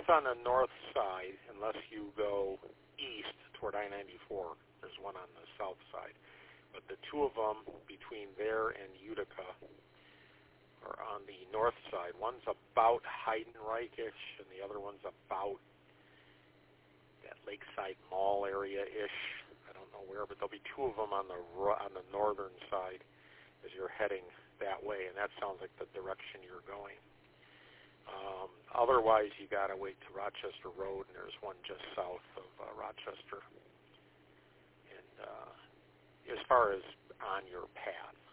both on the north side, unless you go east toward I-94. There's one on the south side. But the two of them between there and Utica are on the north side. One's about Heidenreich-ish, and the other one's about that Lakeside Mall area-ish. I don't know where, but there'll be two of them on the northern side as you're heading that way, and that sounds like the direction you're going. Otherwise, you got to wait to Rochester Road, and there's one just south of Rochester. And as far as on your path,